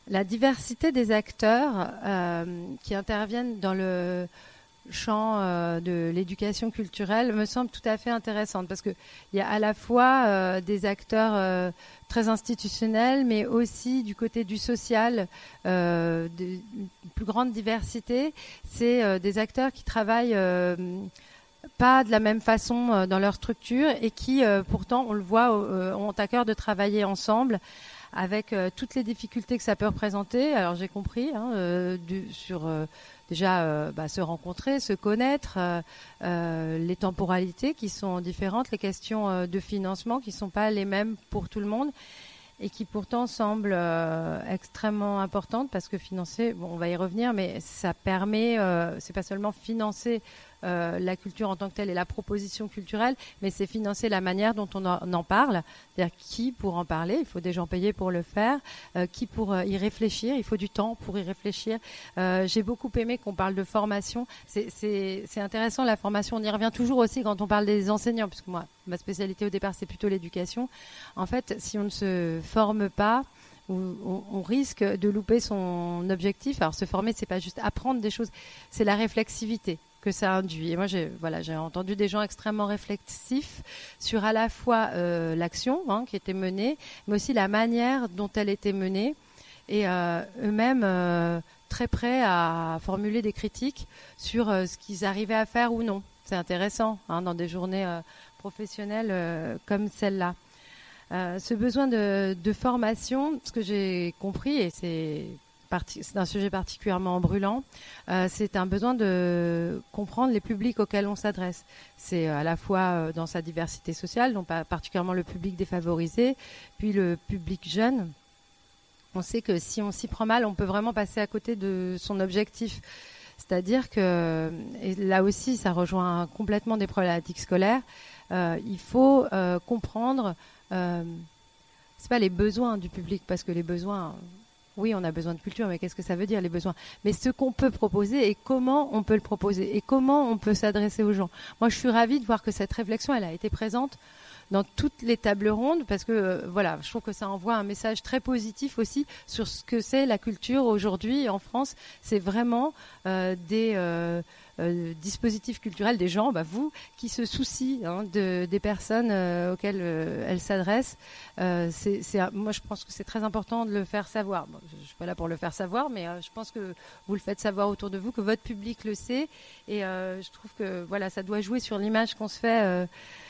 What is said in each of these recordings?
La diversité des acteurs qui interviennent dans le champ de l'éducation culturelle me semble tout à fait intéressante parce qu'il y a à la fois des acteurs très institutionnels, mais aussi du côté du social, une plus grande diversité. C'est des acteurs qui travaillent pas de la même façon dans leur structure et qui, pourtant, on le voit, ont à cœur de travailler ensemble avec toutes les difficultés que ça peut représenter. Alors j'ai compris sur déjà se rencontrer, se connaître, les temporalités qui sont différentes, les questions de financement qui ne sont pas les mêmes pour tout le monde et qui pourtant semblent extrêmement importantes parce que financer, bon, on va y revenir, mais ça permet, c'est pas seulement financer la culture en tant que telle et la proposition culturelle, mais c'est financer la manière dont on en parle. C'est-à-dire qui pour en parler, il faut des gens payés pour le faire, qui pour y réfléchir, il faut du temps pour y réfléchir. J'ai beaucoup aimé qu'on parle de formation. C'est intéressant la formation, on y revient toujours aussi quand on parle des enseignants, puisque moi, ma spécialité au départ, c'est plutôt l'éducation. En fait, si on ne se forme pas, on risque de louper son objectif. Alors se former, c'est pas juste apprendre des choses, c'est la réflexivité que ça induit. Et moi, j'ai entendu des gens extrêmement réflexifs sur à la fois l'action qui était menée, mais aussi la manière dont elle était menée, et eux-mêmes très prêts à formuler des critiques sur ce qu'ils arrivaient à faire ou non. C'est intéressant dans des journées professionnelles comme celle-là. Ce besoin de formation, ce que j'ai compris, et c'est un sujet particulièrement brûlant, c'est un besoin de comprendre les publics auxquels on s'adresse. C'est à la fois dans sa diversité sociale, donc particulièrement le public défavorisé, puis le public jeune. On sait que si on s'y prend mal, on peut vraiment passer à côté de son objectif. C'est-à-dire que, et là aussi, ça rejoint complètement des problématiques scolaires, il faut comprendre, c'est pas les besoins du public, parce que les besoins... Oui, on a besoin de culture, mais qu'est-ce que ça veut dire, les besoins? Mais ce qu'on peut proposer et comment on peut le proposer et comment on peut s'adresser aux gens. Moi, je suis ravie de voir que cette réflexion, elle a été présente dans toutes les tables rondes parce que, voilà, je trouve que ça envoie un message très positif aussi sur ce que c'est la culture aujourd'hui en France. C'est vraiment des dispositifs culturels, des gens, vous, qui se soucient des personnes auxquelles elles s'adressent. Moi, je pense que c'est très important de le faire savoir. Bon, je ne suis pas là pour le faire savoir, mais je pense que vous le faites savoir autour de vous, que votre public le sait. Et je trouve que voilà, ça doit jouer sur l'image qu'on se fait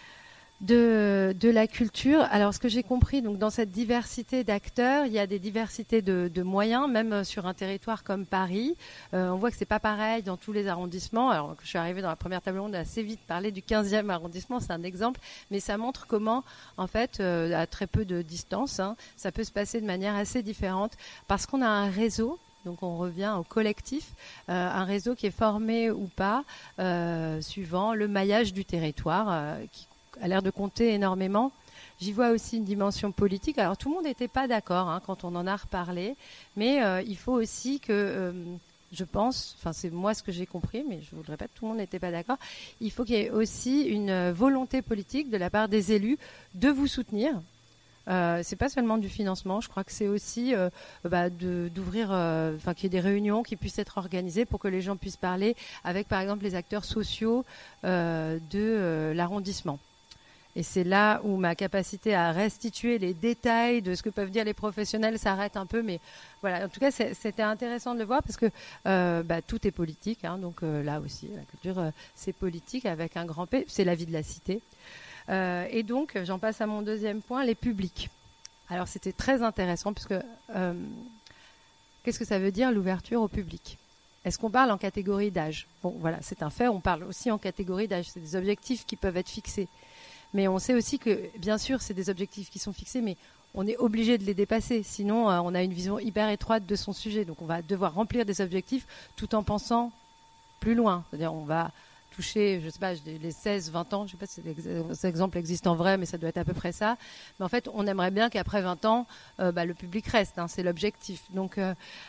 de la culture. Alors, ce que j'ai compris, donc dans cette diversité d'acteurs, il y a des diversités de moyens, même sur un territoire comme Paris. On voit que c'est pas pareil dans tous les arrondissements. Alors, je suis arrivée dans la première table ronde, assez vite parler du 15e arrondissement, c'est un exemple, mais ça montre comment, en fait, à très peu de distance, ça peut se passer de manière assez différente, parce qu'on a un réseau. Donc on revient au collectif, un réseau qui est formé ou pas, suivant le maillage du territoire, qui a l'air de compter énormément. J'y vois aussi une dimension politique. Alors tout le monde n'était pas d'accord quand on en a reparlé, mais il faut aussi que, je pense, enfin c'est moi ce que j'ai compris, mais je vous le répète, tout le monde n'était pas d'accord. Il faut qu'il y ait aussi une volonté politique de la part des élus de vous soutenir. C'est pas seulement du financement, je crois que c'est aussi d'ouvrir, qu'il y ait des réunions qui puissent être organisées pour que les gens puissent parler avec, par exemple, les acteurs sociaux de l'arrondissement. Et c'est là où ma capacité à restituer les détails de ce que peuvent dire les professionnels s'arrête un peu. Mais voilà, en tout cas, c'était intéressant de le voir parce que tout est politique. Donc là aussi, la culture, c'est politique avec un grand P. C'est la vie de la cité. Et donc, j'en passe à mon deuxième point, les publics. Alors, c'était très intéressant puisque qu'est-ce que ça veut dire l'ouverture au public? Est-ce qu'on parle en catégorie d'âge? Bon, voilà, c'est un fait. On parle aussi en catégorie d'âge. C'est des objectifs qui peuvent être fixés. Mais on sait aussi que, bien sûr, c'est des objectifs qui sont fixés, mais on est obligé de les dépasser. Sinon, on a une vision hyper étroite de son sujet. Donc, on va devoir remplir des objectifs tout en pensant plus loin. C'est-à-dire, on va toucher, je sais pas, les 16, 20 ans, je sais pas si cet exemple existe en vrai, mais ça doit être à peu près ça. Mais en fait, on aimerait bien qu'après 20 ans, le public reste, c'est l'objectif. Donc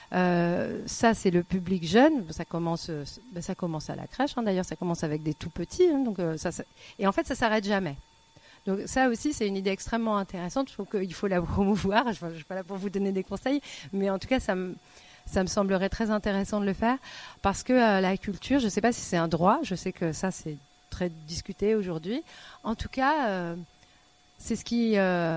ça, c'est le public jeune. Ça commence à la crèche, d'ailleurs, ça commence avec des tout petits. Et en fait, ça s'arrête jamais. Donc ça aussi, c'est une idée extrêmement intéressante. Je trouve qu'il faut la promouvoir. Je ne suis pas là pour vous donner des conseils, mais en tout cas, ça me semblerait très intéressant de le faire parce que la culture, je ne sais pas si c'est un droit, je sais que ça, c'est très discuté aujourd'hui. En tout cas, c'est ce qui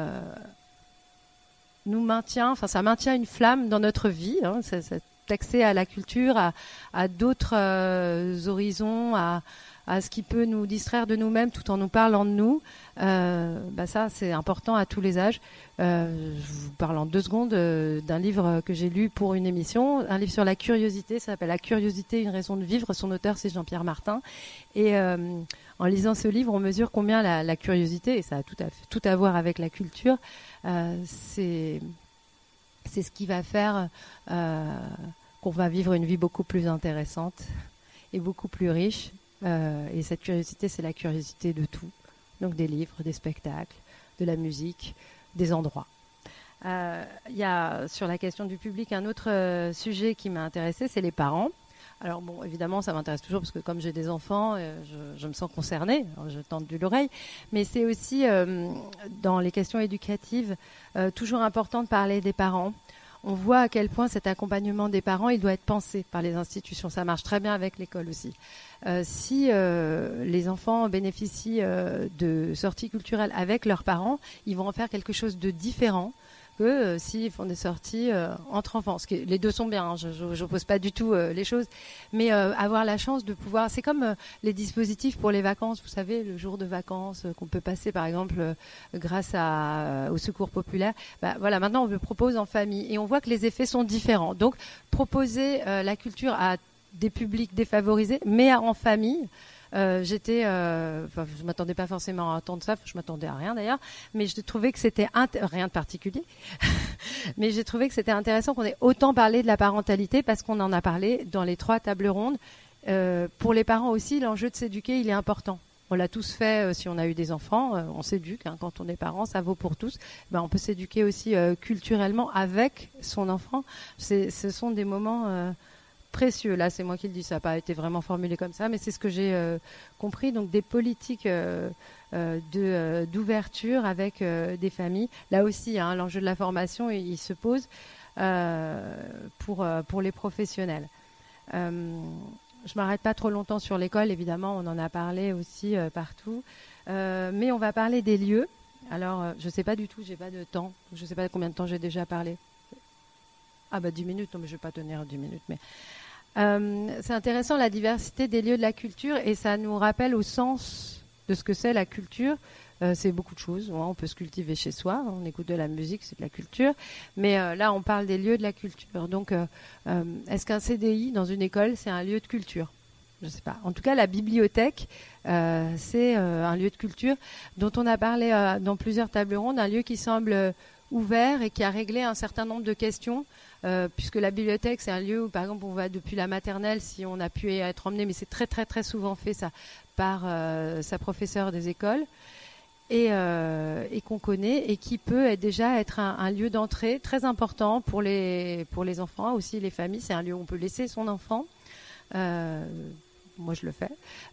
nous maintient, enfin ça maintient une flamme dans notre vie, hein, cet accès à la culture, à d'autres horizons, à ce qui peut nous distraire de nous-mêmes tout en nous parlant de nous. Ça, c'est important à tous les âges. Je vous parle en 2 secondes d'un livre que j'ai lu pour une émission, un livre sur la curiosité, ça s'appelle La curiosité, une raison de vivre. Son auteur, c'est Jean-Pierre Martin. Et en lisant ce livre, on mesure combien la curiosité, et ça a tout à voir avec la culture, c'est ce qui va faire qu'on va vivre une vie beaucoup plus intéressante et beaucoup plus riche. Et cette curiosité, c'est la curiosité de tout. Donc des livres, des spectacles, de la musique, des endroits. Il y a sur la question du public un autre sujet qui m'a intéressée, c'est les parents. Alors bon, évidemment, ça m'intéresse toujours parce que comme j'ai des enfants, je me sens concernée, alors je tends de l'oreille. Mais c'est aussi, dans les questions éducatives, toujours important de parler des parents. On voit à quel point cet accompagnement des parents, il doit être pensé par les institutions. Ça marche très bien avec l'école aussi. Si les enfants bénéficient de sorties culturelles avec leurs parents, ils vont en faire quelque chose de différent que s'ils font des sorties entre enfants. Les deux sont bien, hein, je n'oppose pas du tout les choses, mais avoir la chance de pouvoir... C'est comme les dispositifs pour les vacances, vous savez, le jour de vacances qu'on peut passer par exemple grâce au secours populaire. Voilà, maintenant on le propose en famille et on voit que les effets sont différents. Donc proposer la culture à des publics défavorisés, mais en famille... je m'attendais pas forcément à entendre ça, je m'attendais à rien d'ailleurs, mais je trouvais que c'était rien de particulier. Mais j'ai trouvé que c'était intéressant qu'on ait autant parlé de la parentalité parce qu'on en a parlé dans les 3 tables rondes. Pour les parents aussi, l'enjeu de s'éduquer, il est important. On l'a tous fait si on a eu des enfants, on s'éduque hein, quand on est parent, ça vaut pour tous. On peut s'éduquer aussi culturellement avec son enfant. Ce sont des moments précieux. Là, c'est moi qui le dis, ça n'a pas été vraiment formulé comme ça, mais c'est ce que j'ai compris. Donc, des politiques d'ouverture avec des familles. Là aussi, hein, l'enjeu de la formation, il se pose pour les professionnels. Je ne m'arrête pas trop longtemps sur l'école, évidemment, on en a parlé aussi partout. Mais on va parler des lieux. Alors, je ne sais pas du tout, j'ai pas de temps. Je ne sais pas combien de temps j'ai déjà parlé. 10 minutes, non mais je ne vais pas tenir 10 minutes. Mais c'est intéressant la diversité des lieux de la culture et ça nous rappelle au sens de ce que c'est la culture. C'est beaucoup de choses. On peut se cultiver chez soi, on écoute de la musique, c'est de la culture. Mais là, on parle des lieux de la culture. Donc, est-ce qu'un CDI dans une école, c'est un lieu de culture ? Je ne sais pas. En tout cas, la bibliothèque, c'est un lieu de culture dont on a parlé dans plusieurs tables rondes, un lieu qui semble ouvert et qui a réglé un certain nombre de questions, puisque la bibliothèque, c'est un lieu où, par exemple, on va depuis la maternelle, si on a pu être emmené, mais c'est très, très, très souvent fait ça par sa professeure des écoles, et qu'on connaît, et qui peut déjà être un lieu d'entrée très important pour les enfants, aussi les familles. C'est un lieu où on peut laisser son enfant. Moi, je le fais.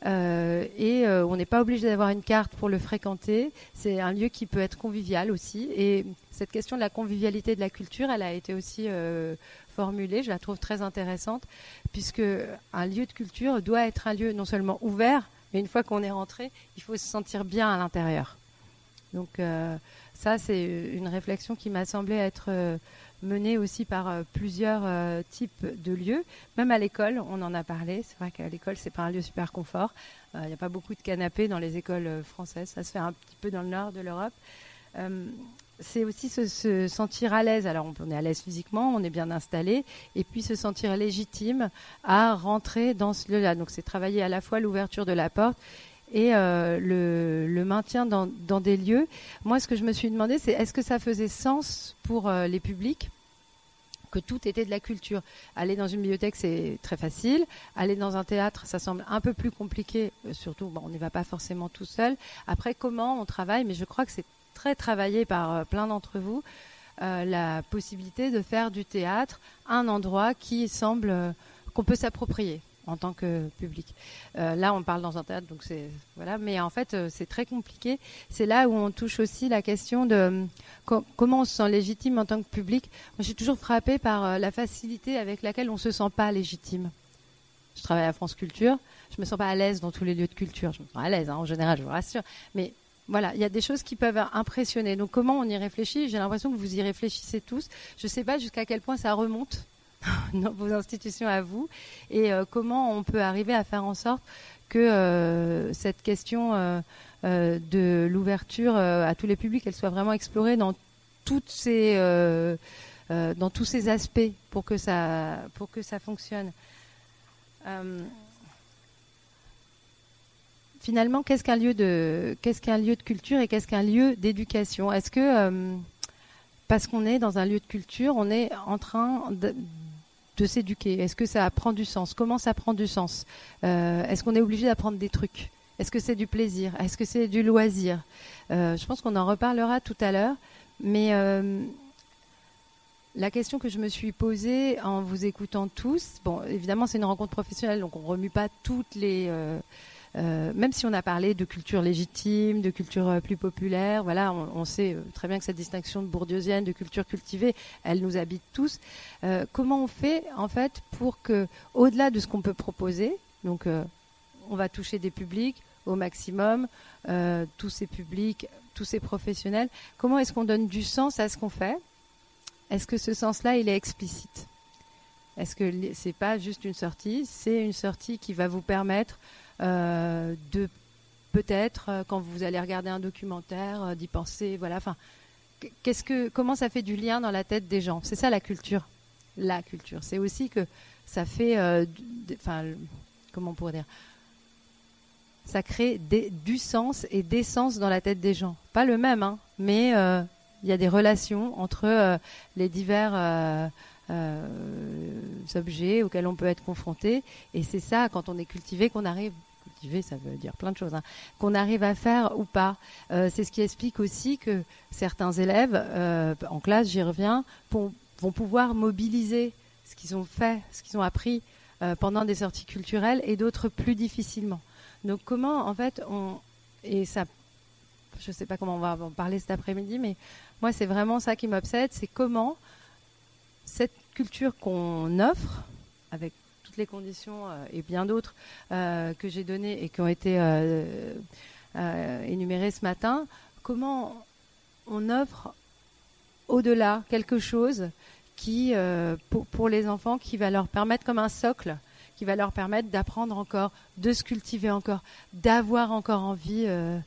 On n'est pas obligé d'avoir une carte pour le fréquenter. C'est un lieu qui peut être convivial aussi. Et cette question de la convivialité de la culture, elle a été aussi formulée. Je la trouve très intéressante, puisque un lieu de culture doit être un lieu non seulement ouvert, mais une fois qu'on est rentré, il faut se sentir bien à l'intérieur. Donc ça, c'est une réflexion qui m'a semblé être menée aussi par plusieurs types de lieux. Même à l'école, on en a parlé. C'est vrai qu'à l'école, c'est pas un lieu super confort. Il n'y a pas beaucoup de canapés dans les écoles françaises. Ça se fait un petit peu dans le nord de l'Europe. C'est aussi se sentir à l'aise. Alors, on est à l'aise physiquement, on est bien installé, et puis se sentir légitime à rentrer dans ce lieu-là. Donc, c'est travailler à la fois l'ouverture de la porte et le maintien dans des lieux. Moi, ce que je me suis demandé, c'est est-ce que ça faisait sens pour les publics que tout était de la culture. Aller dans une bibliothèque, c'est très facile. Aller dans un théâtre, ça semble un peu plus compliqué. Surtout, on n'y va pas forcément tout seul. Après, comment on travaille ? Mais je crois que c'est très travaillé par plein d'entre vous, la possibilité de faire du théâtre un endroit qui semble qu'on peut s'approprier. en tant que public. Là, on parle dans un théâtre, donc c'est voilà. Mais en fait, c'est très compliqué. C'est là où on touche aussi la question de comment on se sent légitime en tant que public. Moi, je suis toujours frappée par la facilité avec laquelle on se sent pas légitime. Je travaille à France Culture. Je me sens pas à l'aise dans tous les lieux de culture. Je me sens à l'aise, en général, je vous rassure. Mais voilà, il y a des choses qui peuvent impressionner. Donc, comment on y réfléchit? J'ai l'impression que vous y réfléchissez tous. Je ne sais pas jusqu'à quel point ça remonte dans vos institutions à vous et comment on peut arriver à faire en sorte que cette question de l'ouverture à tous les publics, elle soit vraiment explorée dans tous ces aspects pour que ça fonctionne. Finalement, qu'est-ce qu'un lieu de culture et qu'est-ce qu'un lieu d'éducation? Est-ce que parce qu'on est dans un lieu de culture, on est en train de s'éduquer? Est-ce que ça prend du sens? Comment ça prend du sens? Est-ce qu'on est obligé d'apprendre des trucs? Est-ce que c'est du plaisir? Est-ce que c'est du loisir? Je pense qu'on en reparlera tout à l'heure, mais la question que je me suis posée en vous écoutant tous, bon, évidemment c'est une rencontre professionnelle, donc on ne remue pas toutes les... même si on a parlé de culture légitime, de culture plus populaire, voilà, on sait très bien que cette distinction de bourdieusienne, de culture cultivée, elle nous habite tous. Comment on fait en fait pour que, au-delà de ce qu'on peut proposer, donc on va toucher des publics au maximum, tous ces publics, tous ces professionnels, comment est-ce qu'on donne du sens à ce qu'on fait? Est-ce que ce sens-là, il est explicite? Est-ce que c'est pas juste une sortie? C'est une sortie qui va vous permettre de peut-être, quand vous allez regarder un documentaire, d'y penser. Voilà. Enfin, comment ça fait du lien dans la tête des gens? C'est ça la culture. La culture. C'est aussi que ça fait, comment on pourrait dire? Ça crée du sens et des sens dans la tête des gens. Pas le même, hein, mais il y a des relations entre les divers objets auxquels on peut être confronté. Et c'est ça, quand on est cultivé, qu'on arrive... Cultivé, ça veut dire plein de choses, hein, qu'on arrive à faire ou pas. C'est ce qui explique aussi que certains élèves, en classe, j'y reviens, vont pouvoir mobiliser ce qu'ils ont fait, ce qu'ils ont appris pendant des sorties culturelles et d'autres plus difficilement. Donc comment, en fait, et ça, je ne sais pas comment on va en parler cet après-midi, mais moi, c'est vraiment ça qui m'obsède, c'est comment cette culture qu'on offre, avec toutes les conditions et bien d'autres que j'ai données et qui ont été énumérées ce matin, comment on offre au-delà quelque chose qui, pour les enfants, qui va leur permettre comme un socle, qui va leur permettre d'apprendre encore, de se cultiver encore, d'avoir encore envie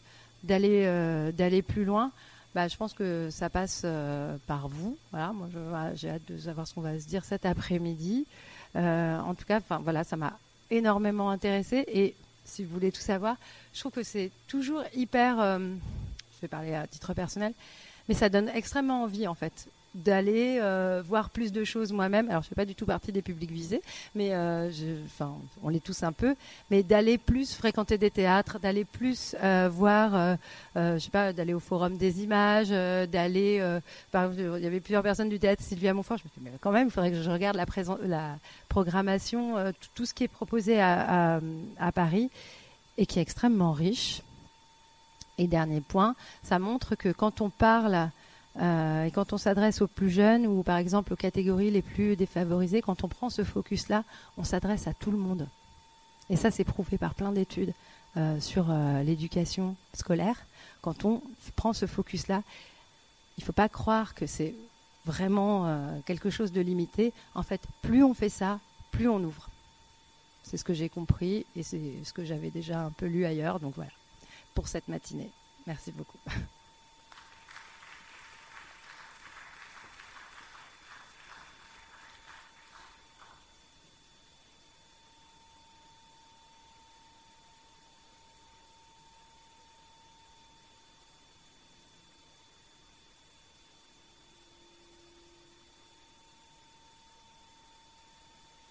d'aller plus loin. Bah, je pense que ça passe par vous. Voilà, moi, j'ai hâte de savoir ce qu'on va se dire cet après-midi. En tout cas, voilà, ça m'a énormément intéressée. Et si vous voulez tout savoir, je trouve que c'est toujours hyper... je vais parler à titre personnel, mais ça donne extrêmement envie, en fait, d'aller voir plus de choses moi-même. Alors, je ne fais pas du tout partie des publics visés, mais on l'est tous un peu. Mais d'aller plus fréquenter des théâtres, d'aller plus voir, je sais pas, d'aller au Forum des images, d'aller... il y avait plusieurs personnes du théâtre Sylvia Montfort. Je me suis dit, mais quand même, il faudrait que je regarde la programmation, tout ce qui est proposé à Paris et qui est extrêmement riche. Et dernier point, ça montre que quand on parle... et quand on s'adresse aux plus jeunes ou par exemple aux catégories les plus défavorisées, quand on prend ce focus-là, on s'adresse à tout le monde. Et ça, c'est prouvé par plein d'études sur l'éducation scolaire. Quand on prend ce focus-là, il ne faut pas croire que c'est vraiment quelque chose de limité. En fait, plus on fait ça, plus on ouvre. C'est ce que j'ai compris et c'est ce que j'avais déjà un peu lu ailleurs. Donc voilà, pour cette matinée. Merci beaucoup.